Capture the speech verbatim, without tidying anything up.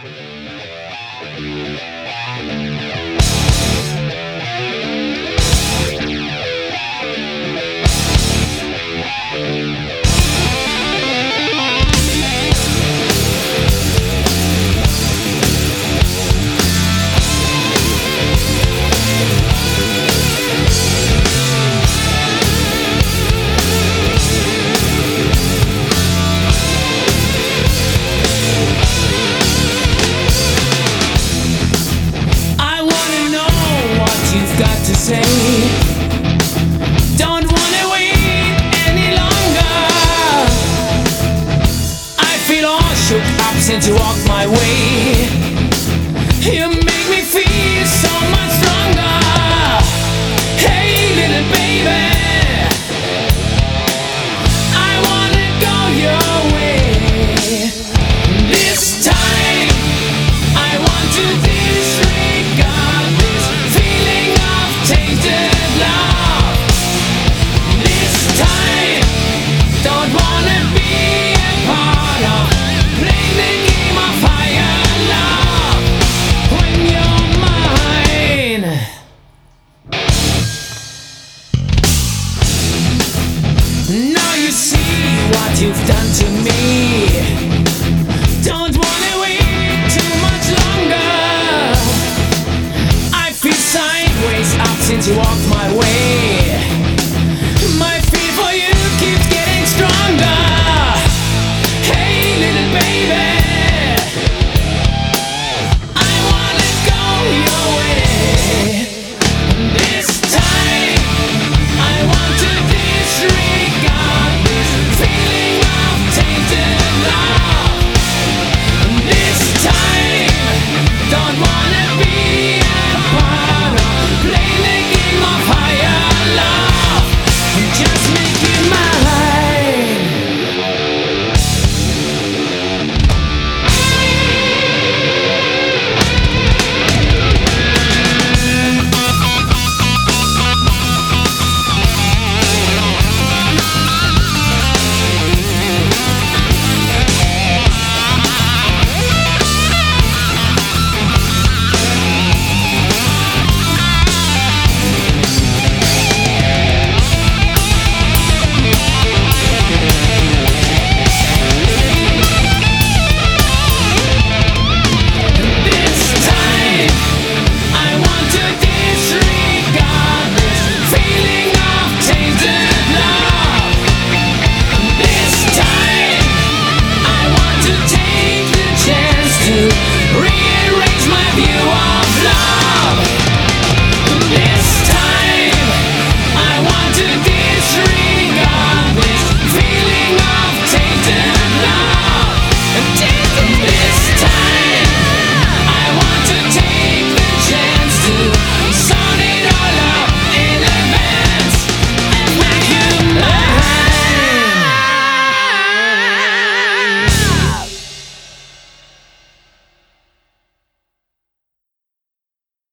Say, don't wanna wait any longer. I feel all shook up since you walked my way. You make me feel so much stronger. Hey little baby, I wanna go your way. This time I want to disregard this feeling of tainted love. This time, don't wanna be a part of playing the game of higher love when you're mine. Now you see what you've done to me. Don't wanna wait too much longer. I feel sideways up since you walked